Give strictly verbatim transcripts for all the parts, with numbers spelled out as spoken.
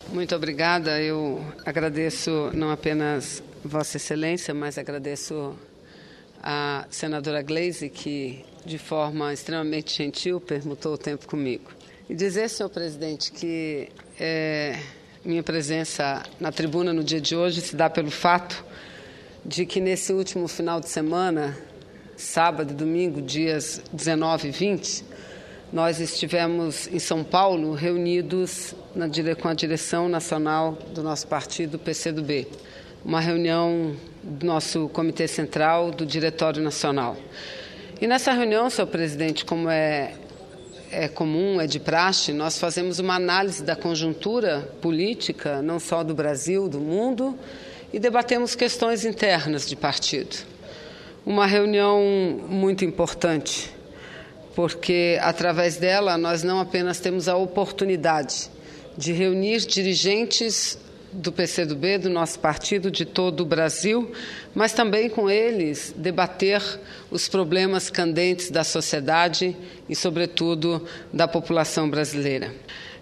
Muito obrigada. Eu agradeço não apenas Vossa Excelência, mas agradeço a senadora Gleisi, que, de forma extremamente gentil, permutou o tempo comigo. E dizer, senhor presidente, que é, minha presença na tribuna no dia de hoje se dá pelo fato de que, nesse último final de semana, sábado e domingo, dias dezenove e vinte, nós estivemos em São Paulo reunidos na, com a direção nacional do nosso partido, P C do B. Uma reunião do nosso Comitê Central, do Diretório Nacional. E nessa reunião, senhor presidente, como é, é comum, é de praxe, nós fazemos uma análise da conjuntura política, não só do Brasil, do mundo, e debatemos questões internas de partido. Uma reunião muito importante, porque, através dela, nós não apenas temos a oportunidade de reunir dirigentes do P C do B, do nosso partido, de todo o Brasil, mas também com eles debater os problemas candentes da sociedade e, sobretudo, da população brasileira.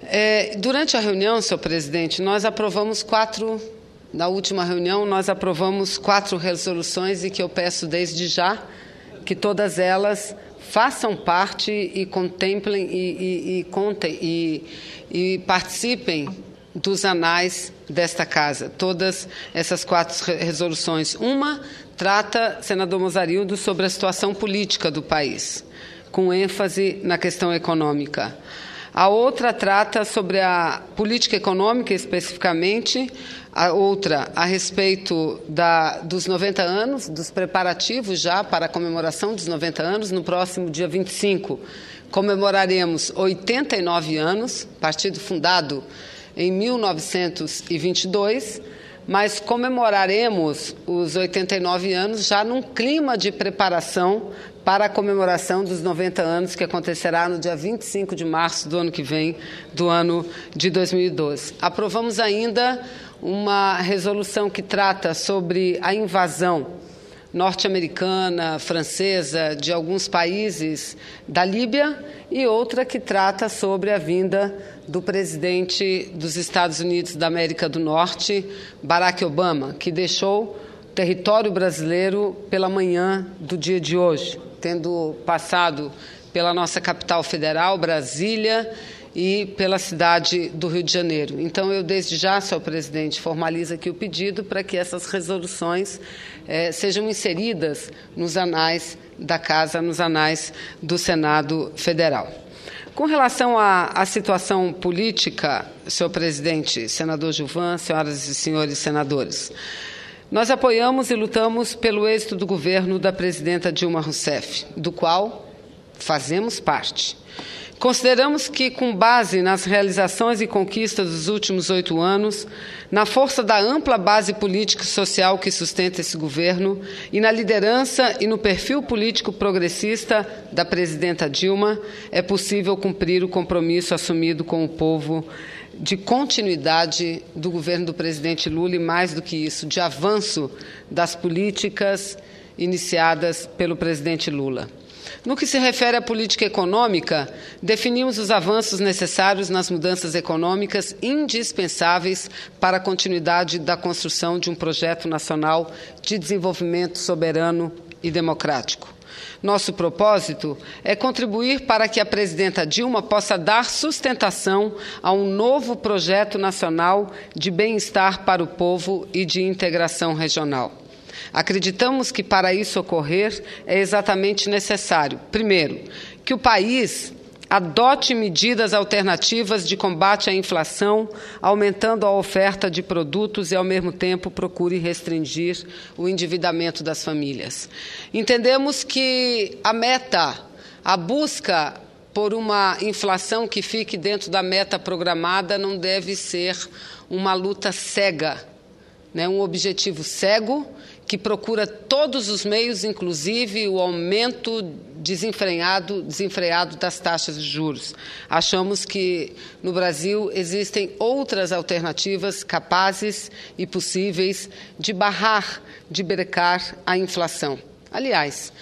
É, durante a reunião, senhor presidente, nós aprovamos quatro, na última reunião, nós aprovamos quatro resoluções e que eu peço desde já que todas elas façam parte e contemplem e, e, e, contem, e, e participem dos anais desta casa. Todas essas quatro resoluções. Uma trata, senador Mozarildo, sobre a situação política do país, com ênfase na questão econômica. A outra trata sobre a política econômica, especificamente. A outra a respeito da, dos noventa anos, dos preparativos já para a comemoração dos noventa anos. No próximo dia vinte e cinco, comemoraremos oitenta e nove anos, partido fundado em mil novecentos e vinte e dois, mas comemoraremos os oitenta e nove anos já num clima de preparação para a comemoração dos noventa anos, que acontecerá no dia vinte e cinco de março do ano que vem, do ano de dois mil e doze. Aprovamos ainda uma resolução que trata sobre a invasão norte-americana, francesa, de alguns países da Líbia, e outra que trata sobre a vinda do presidente dos Estados Unidos da América do Norte, Barack Obama, que deixou o território brasileiro pela manhã do dia de hoje, tendo passado pela nossa capital federal, Brasília, e pela cidade do Rio de Janeiro. Então, eu, desde já, senhor presidente, formalizo aqui o pedido para que essas resoluções eh, sejam inseridas nos anais da Casa, nos anais do Senado Federal. Com relação à, à situação política, senhor presidente, senador Gilvan, senhoras e senhores senadores, nós apoiamos e lutamos pelo êxito do governo da presidenta Dilma Rousseff, do qual fazemos parte. Consideramos que, com base nas realizações e conquistas dos últimos oito anos, na força da ampla base política e social que sustenta esse governo e na liderança e no perfil político progressista da presidenta Dilma, é possível cumprir o compromisso assumido com o povo de continuidade do governo do presidente Lula e, mais do que isso, de avanço das políticas iniciadas pelo presidente Lula. No que se refere à política econômica, definimos os avanços necessários nas mudanças econômicas indispensáveis para a continuidade da construção de um projeto nacional de desenvolvimento soberano e democrático. Nosso propósito é contribuir para que a presidenta Dilma possa dar sustentação a um novo projeto nacional de bem-estar para o povo e de integração regional. Acreditamos que, para isso ocorrer, é exatamente necessário, primeiro, que o país adote medidas alternativas de combate à inflação, aumentando a oferta de produtos e, ao mesmo tempo, procure restringir o endividamento das famílias. Entendemos que a meta, a busca por uma inflação que fique dentro da meta programada não deve ser uma luta cega, né, um objetivo cego, que procura todos os meios, inclusive o aumento desenfreado, desenfreado das taxas de juros. Achamos que no Brasil existem outras alternativas capazes e possíveis de barrar, de brecar a inflação. Aliás,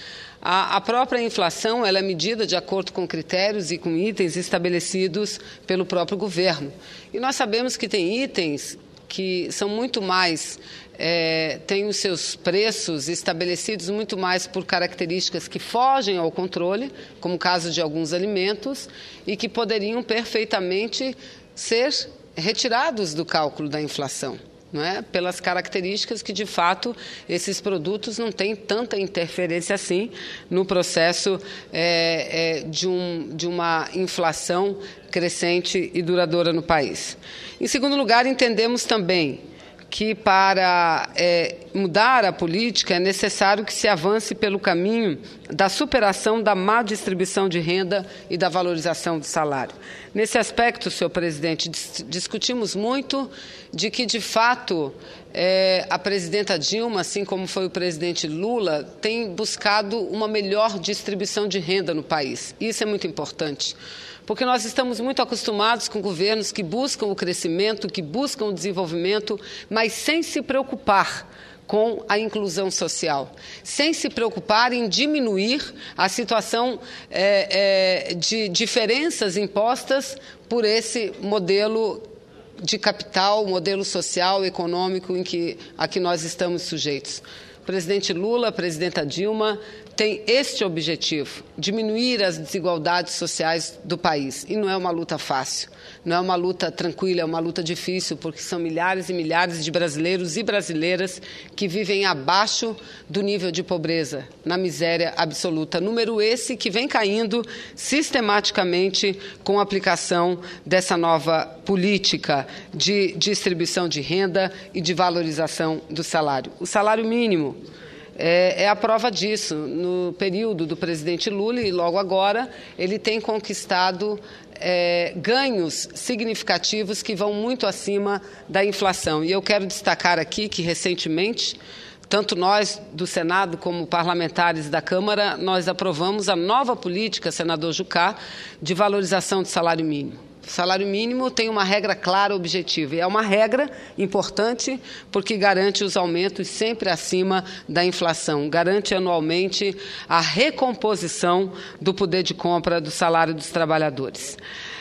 A, a própria inflação ela é medida de acordo com critérios e com itens estabelecidos pelo próprio governo. E nós sabemos que tem itens que são muito mais, é, têm os seus preços estabelecidos muito mais por características que fogem ao controle, como o caso de alguns alimentos, e que poderiam perfeitamente ser retirados do cálculo da inflação, não é? Pelas características que, de fato, esses produtos não têm tanta interferência assim no processo é, é, de, um, de uma inflação crescente e duradoura no país. Em segundo lugar, entendemos também que para é, mudar a política é necessário que se avance pelo caminho da superação da má distribuição de renda e da valorização do salário. Nesse aspecto, senhor presidente, dis discutimos muito de que, de fato, é, a presidenta Dilma, assim como foi o presidente Lula, tem buscado uma melhor distribuição de renda no país. Isso é muito importante, porque nós estamos muito acostumados com governos que buscam o crescimento, que buscam o desenvolvimento, mas sem se preocupar com a inclusão social, sem se preocupar em diminuir a situação é, é, de diferenças impostas por esse modelo de capital, modelo social, econômico em que, a que nós estamos sujeitos. O presidente Lula, a presidenta Dilma, tem este objetivo, diminuir as desigualdades sociais do país. E não é uma luta fácil, não é uma luta tranquila, é uma luta difícil, porque são milhares e milhares de brasileiros e brasileiras que vivem abaixo do nível de pobreza, na miséria absoluta. Número esse que vem caindo sistematicamente com a aplicação dessa nova política de distribuição de renda e de valorização do salário. O salário mínimo É, é a prova disso. No período do presidente Lula e logo agora, ele tem conquistado é, ganhos significativos que vão muito acima da inflação. E eu quero destacar aqui que, recentemente, tanto nós do Senado como parlamentares da Câmara, nós aprovamos a nova política, senador Jucá, de valorização do salário mínimo. O salário mínimo tem uma regra clara, objetiva, e é uma regra importante porque garante os aumentos sempre acima da inflação, garante anualmente a recomposição do poder de compra do salário dos trabalhadores.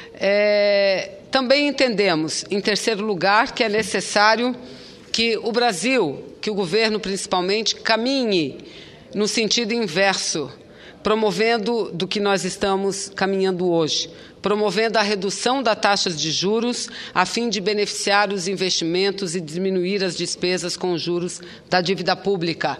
É, também entendemos, em terceiro lugar, que é necessário que o Brasil, que o governo principalmente, caminhe no sentido inverso, promovendo do que nós estamos caminhando hoje, promovendo a redução das taxas de juros, a fim de beneficiar os investimentos e diminuir as despesas com juros da dívida pública.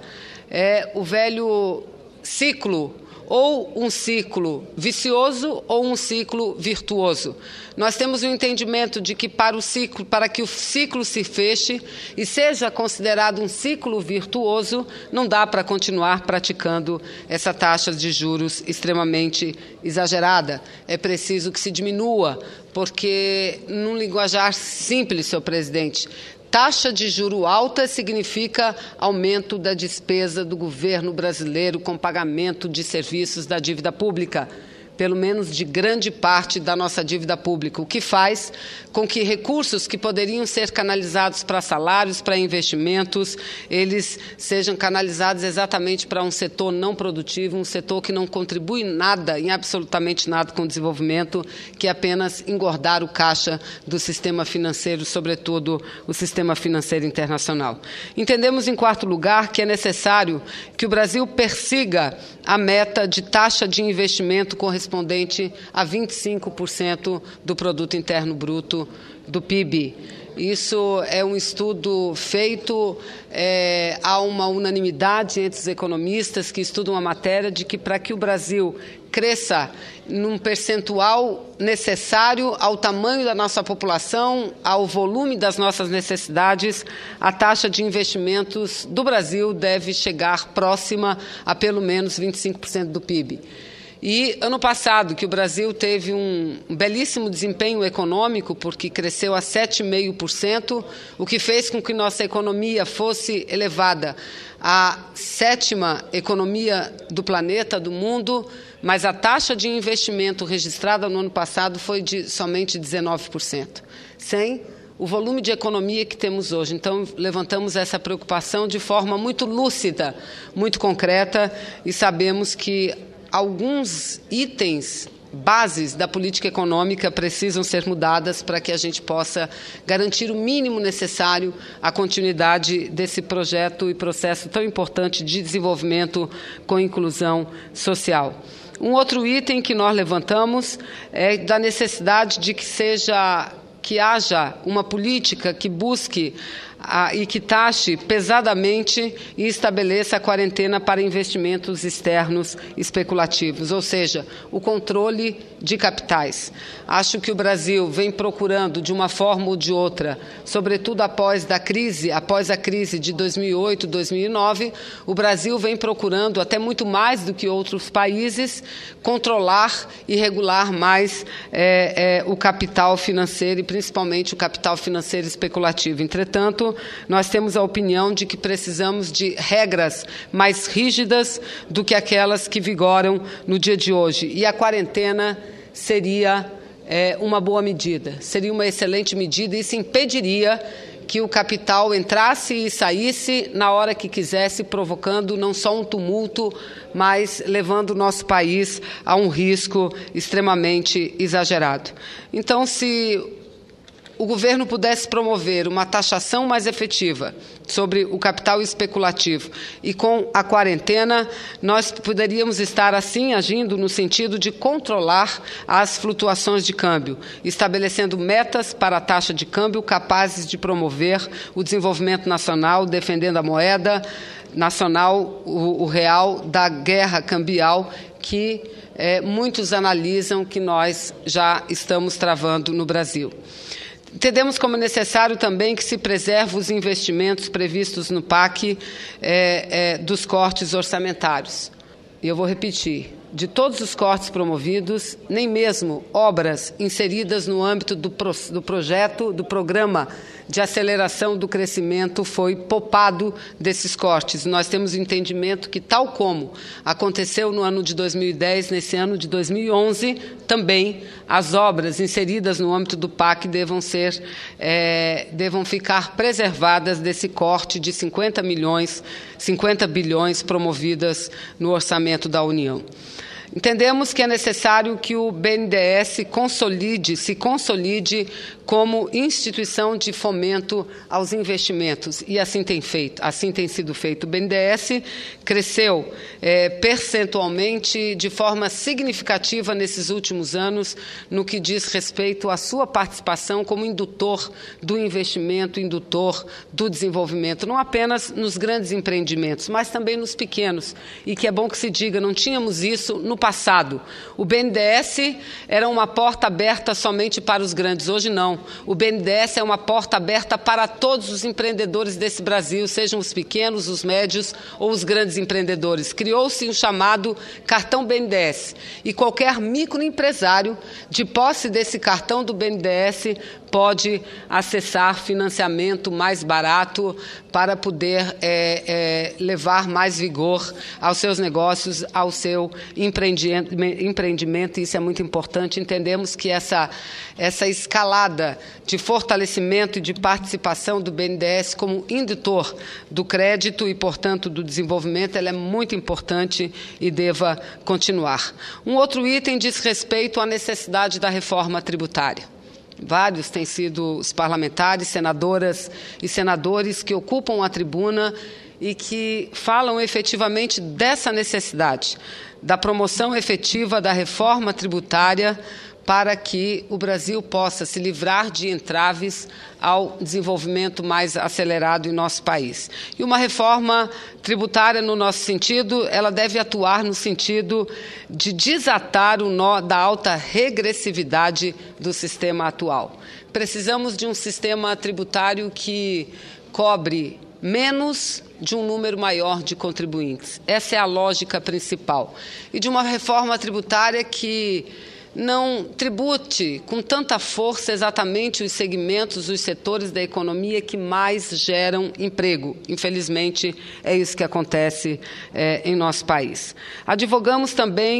É o velho ciclo, ou um ciclo vicioso ou um ciclo virtuoso. Nós temos o entendimento de que para o ciclo, para que o ciclo se feche e seja considerado um ciclo virtuoso, não dá para continuar praticando essa taxa de juros extremamente exagerada. É preciso que se diminua, porque, num linguajar simples, senhor presidente, taxa de juro alta significa aumento da despesa do governo brasileiro com pagamento de serviços da dívida pública, pelo menos de grande parte da nossa dívida pública, o que faz com que recursos que poderiam ser canalizados para salários, para investimentos, eles sejam canalizados exatamente para um setor não produtivo, um setor que não contribui nada, em absolutamente nada com o desenvolvimento, que é apenas engordar o caixa do sistema financeiro, sobretudo o sistema financeiro internacional. Entendemos, em quarto lugar, que é necessário que o Brasil persiga a meta de taxa de investimento correspondente a vinte e cinco por cento do produto interno bruto do P I B. Isso é um estudo feito, é, há uma unanimidade entre os economistas que estudam a matéria de que para que o Brasil cresça num percentual necessário ao tamanho da nossa população, ao volume das nossas necessidades, a taxa de investimentos do Brasil deve chegar próxima a pelo menos vinte e cinco por cento do P I B. E ano passado, que o Brasil teve um belíssimo desempenho econômico, porque cresceu a sete vírgula cinco por cento, o que fez com que nossa economia fosse elevada à sétima economia do planeta, do mundo, mas a taxa de investimento registrada no ano passado foi de somente dezenove por cento, sem o volume de economia que temos hoje. Então, levantamos essa preocupação de forma muito lúcida, muito concreta, e sabemos que alguns itens bases da política econômica precisam ser mudadas para que a gente possa garantir o mínimo necessário à continuidade desse projeto e processo tão importante de desenvolvimento com inclusão social. Um outro item que nós levantamos é da necessidade de que seja que haja uma política que busque a, e que taxe pesadamente e estabeleça a quarentena para investimentos externos especulativos, ou seja, o controle de capitais. Acho que o Brasil vem procurando, de uma forma ou de outra, sobretudo após da crise, após a crise de dois mil e oito, dois mil e nove, o Brasil vem procurando, até muito mais do que outros países, controlar e regular mais é, é, o capital financeiro e principalmente o capital financeiro especulativo. Entretanto, nós temos a opinião de que precisamos de regras mais rígidas do que aquelas que vigoram no dia de hoje. E a quarentena seria é, uma boa medida, seria uma excelente medida, e isso impediria que o capital entrasse e saísse na hora que quisesse, provocando não só um tumulto, mas levando o nosso país a um risco extremamente exagerado. Então, se o governo pudesse promover uma taxação mais efetiva sobre o capital especulativo e com a quarentena, nós poderíamos estar, assim, agindo no sentido de controlar as flutuações de câmbio, estabelecendo metas para a taxa de câmbio capazes de promover o desenvolvimento nacional, defendendo a moeda nacional, o, o real, da guerra cambial que é, muitos analisam que nós já estamos travando no Brasil. Entendemos como necessário também que se preserve os investimentos previstos no P A C é, é, dos cortes orçamentários. E eu vou repetir, de todos os cortes promovidos, nem mesmo obras inseridas no âmbito do, pro, do projeto, do programa de aceleração do crescimento foi poupado desses cortes. Nós temos o entendimento que, tal como aconteceu no ano de dois mil e dez, nesse ano de dois mil e onze, também as obras inseridas no âmbito do P A C devam ser, é, devam ficar preservadas desse corte de cinquenta milhões, cinquenta bilhões promovidas no orçamento da União. Entendemos que é necessário que o B N D E S consolide, se consolide como instituição de fomento aos investimentos, e assim tem feito, assim tem sido feito. O B N D E S cresceu é, percentualmente de forma significativa nesses últimos anos no que diz respeito à sua participação como indutor do investimento, indutor do desenvolvimento, não apenas nos grandes empreendimentos, mas também nos pequenos, e que é bom que se diga, não tínhamos isso no passado. O B N D E S era uma porta aberta somente para os grandes, hoje não. O B N D E S é uma porta aberta para todos os empreendedores desse Brasil, sejam os pequenos, os médios ou os grandes empreendedores. Criou-se um chamado cartão B N D E S, e qualquer microempresário de posse desse cartão do B N D E S pode acessar financiamento mais barato para poder é, é, levar mais vigor aos seus negócios, ao seu empreendimento. Isso é muito importante. Entendemos que essa, essa escalada de fortalecimento e de participação do B N D E S como indutor do crédito e, portanto, do desenvolvimento, ela é muito importante e deva continuar. Um outro item diz respeito à necessidade da reforma tributária. Vários têm sido os parlamentares, senadoras e senadores que ocupam a tribuna e que falam efetivamente dessa necessidade, da promoção efetiva da reforma tributária para que o Brasil possa se livrar de entraves ao desenvolvimento mais acelerado em nosso país. E uma reforma tributária, no nosso sentido, ela deve atuar no sentido de desatar o nó da alta regressividade do sistema atual. Precisamos de um sistema tributário que cobre menos de um número maior de contribuintes. Essa é a lógica principal. E de uma reforma tributária que não tribute com tanta força exatamente os segmentos, os setores da economia que mais geram emprego. Infelizmente, é isso que acontece é, em nosso país. Advogamos também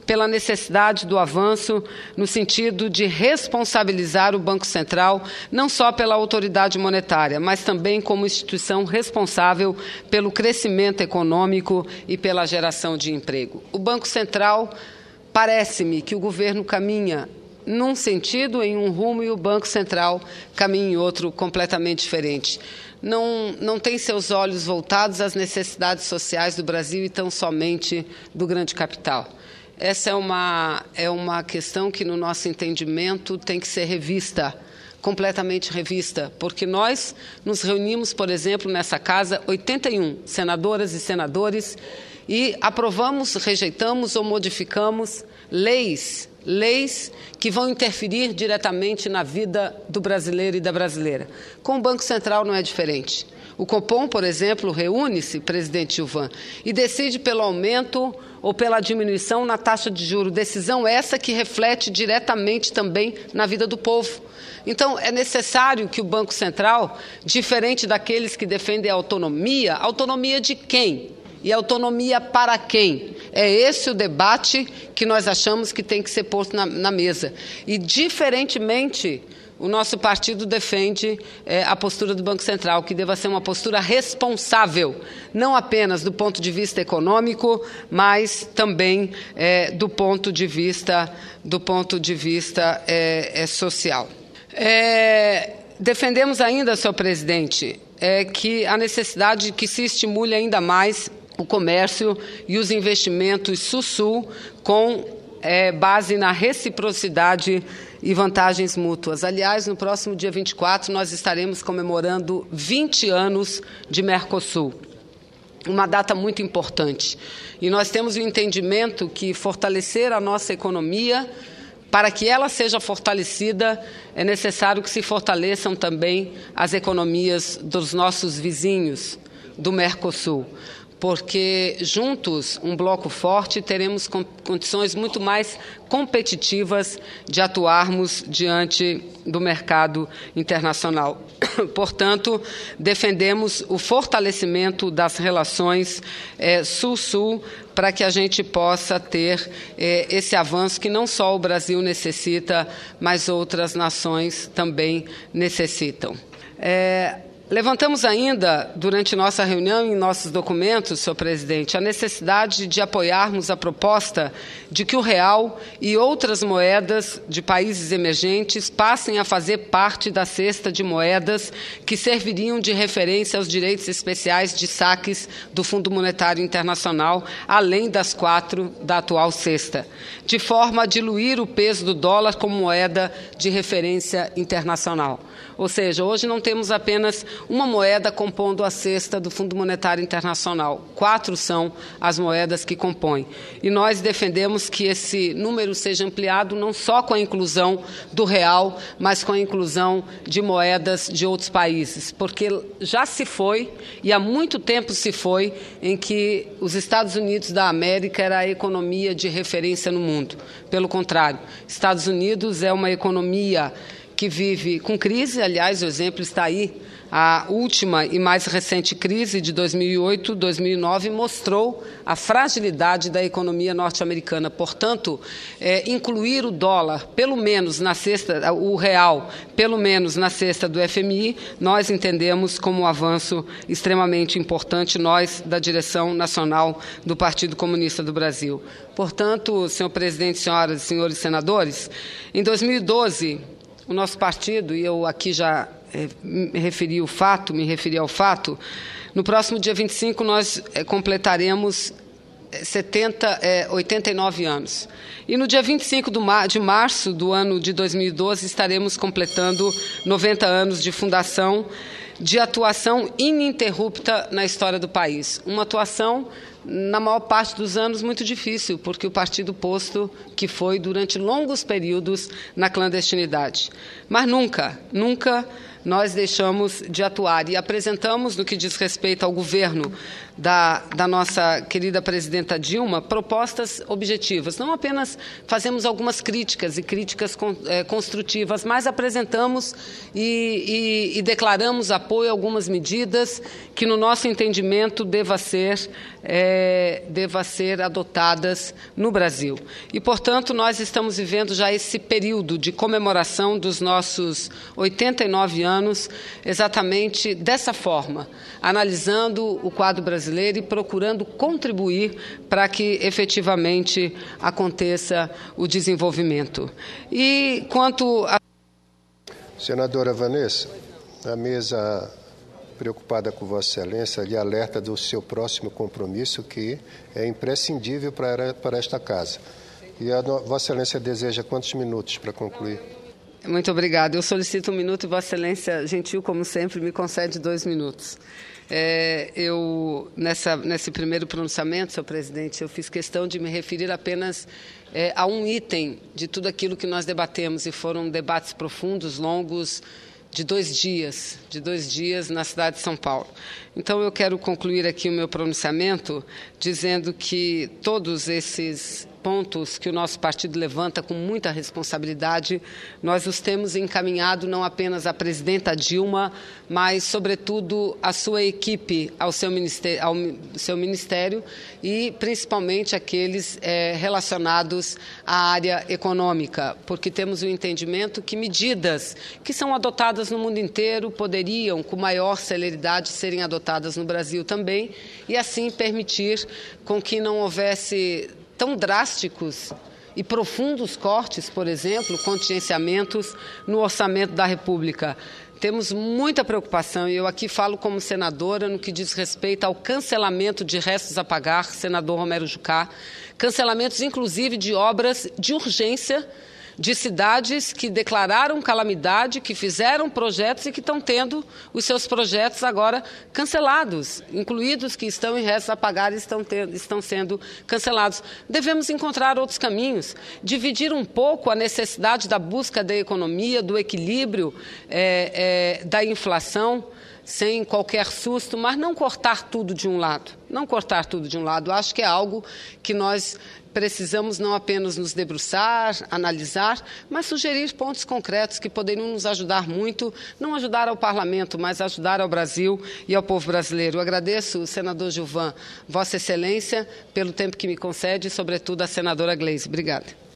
pela necessidade do avanço no sentido de responsabilizar o Banco Central, não só pela autoridade monetária, mas também como instituição responsável pelo crescimento econômico e pela geração de emprego. O Banco Central, parece-me que o governo caminha num sentido, em um rumo, e o Banco Central caminha em outro completamente diferente. Não, não tem seus olhos voltados às necessidades sociais do Brasil e tão somente do grande capital. Essa é uma, é uma questão que, no nosso entendimento, tem que ser revista, completamente revista, porque nós nos reunimos, por exemplo, nessa casa, oitenta e um senadoras e senadores, e aprovamos, rejeitamos ou modificamos leis, leis que vão interferir diretamente na vida do brasileiro e da brasileira. Com o Banco Central não é diferente. O Copom, por exemplo, reúne-se, presidente Gilvan, e decide pelo aumento ou pela diminuição na taxa de juros. Decisão essa que reflete diretamente também na vida do povo. Então, é necessário que o Banco Central, diferente daqueles que defendem a autonomia, autonomia de quem? E autonomia para quem? É esse o debate que nós achamos que tem que ser posto na, na mesa. E, diferentemente, o nosso partido defende é, a postura do Banco Central, que deva ser uma postura responsável, não apenas do ponto de vista econômico, mas também é, do ponto de vista, do ponto de vista é, é, social. É, defendemos ainda, senhor presidente, é, que a necessidade de que se estimule ainda mais o comércio e os investimentos sul-sul com é, base na reciprocidade e vantagens mútuas. Aliás, no próximo dia vinte e quatro, nós estaremos comemorando vinte anos de Mercosul, uma data muito importante. E nós temos o entendimento que fortalecer a nossa economia, para que ela seja fortalecida, é necessário que se fortaleçam também as economias dos nossos vizinhos do Mercosul, porque juntos, um bloco forte, teremos condições muito mais competitivas de atuarmos diante do mercado internacional. Portanto, defendemos o fortalecimento das relações é, sul-sul para que a gente possa ter é, esse avanço que não só o Brasil necessita, mas outras nações também necessitam. É, Levantamos ainda, durante nossa reunião e em nossos documentos, senhor presidente, a necessidade de apoiarmos a proposta de que o real e outras moedas de países emergentes passem a fazer parte da cesta de moedas que serviriam de referência aos direitos especiais de saques do Fundo Monetário Internacional, além das quatro da atual cesta, de forma a diluir o peso do dólar como moeda de referência internacional. Ou seja, hoje não temos apenas uma moeda compondo a cesta do Fundo Monetário Internacional. Quatro são as moedas que compõem. E nós defendemos que esse número seja ampliado não só com a inclusão do real, mas com a inclusão de moedas de outros países. Porque já se foi, e há muito tempo se foi, em que os Estados Unidos da América era a economia de referência no mundo. Pelo contrário, Estados Unidos é uma economia que vive com crise. Aliás, o exemplo está aí. A última e mais recente crise de dois mil e oito, dois mil e nove mostrou a fragilidade da economia norte-americana. Portanto, é, incluir o dólar, pelo menos na cesta, o real, pelo menos na cesta do F M I, nós entendemos como um avanço extremamente importante, nós, da direção nacional do Partido Comunista do Brasil. Portanto, senhor presidente, senhoras e senhores senadores, em dois mil e doze, o nosso partido, e eu aqui já é, me referi ao fato, me referi ao fato, no próximo dia vinte e cinco nós é, completaremos setenta, é, oitenta e nove anos. E no dia vinte e cinco de março do ano de dois mil e doze estaremos completando noventa anos de fundação, de atuação ininterrupta na história do país. Uma atuação, na maior parte dos anos, muito difícil, porque o partido posto que foi durante longos períodos na clandestinidade. Mas nunca, nunca nós deixamos de atuar e apresentamos, no que diz respeito ao governo da, da nossa querida presidenta Dilma, propostas objetivas. Não apenas fazemos algumas críticas e críticas con, é, construtivas, mas apresentamos e, e, e declaramos apoio a algumas medidas que, no nosso entendimento, deva ser é, é, deva ser adotadas no Brasil. E, portanto, nós estamos vivendo já esse período de comemoração dos nossos oitenta e nove anos, exatamente dessa forma, analisando o quadro brasileiro e procurando contribuir para que efetivamente aconteça o desenvolvimento. E quanto a... Senadora Vanessa, a mesa, preocupada com Vossa Excelência, lhe alerta do seu próximo compromisso, que é imprescindível para, para esta Casa. E a Vossa Excelência deseja quantos minutos para concluir? Muito obrigada. Eu solicito um minuto e Vossa Excelência, gentil como sempre, me concede dois minutos. É, eu, nessa, nesse primeiro pronunciamento, senhor presidente, eu fiz questão de me referir apenas é, a um item de tudo aquilo que nós debatemos, e foram debates profundos, longos, de dois dias, de dois dias na cidade de São Paulo. Então, eu quero concluir aqui o meu pronunciamento dizendo que todos esses pontos que o nosso partido levanta com muita responsabilidade, nós os temos encaminhado não apenas à presidenta Dilma, mas, sobretudo, à sua equipe, ao seu ministério, ao seu ministério e, principalmente, aqueles é, relacionados à área econômica, porque temos o entendimento que medidas que são adotadas no mundo inteiro poderiam, com maior celeridade, serem adotadas no Brasil também, e assim permitir com que não houvesse tão drásticos e profundos cortes, por exemplo, contingenciamentos no orçamento da República. Temos muita preocupação, e eu aqui falo como senadora no que diz respeito ao cancelamento de restos a pagar, senador Romero Jucá, cancelamentos inclusive de obras de urgência, de cidades que declararam calamidade, que fizeram projetos e que estão tendo os seus projetos agora cancelados, incluídos que estão em restos a pagar e estão, tendo, estão sendo cancelados. Devemos encontrar outros caminhos, dividir um pouco a necessidade da busca da economia, do equilíbrio é, é, da inflação, sem qualquer susto, mas não cortar tudo de um lado. Não cortar tudo de um lado. Acho que é algo que nós precisamos não apenas nos debruçar, analisar, mas sugerir pontos concretos que poderiam nos ajudar muito, não ajudar ao Parlamento, mas ajudar ao Brasil e ao povo brasileiro. Eu agradeço, senador Gilvan, Vossa Excelência, pelo tempo que me concede, e, sobretudo, a senadora Gleisi. Obrigada.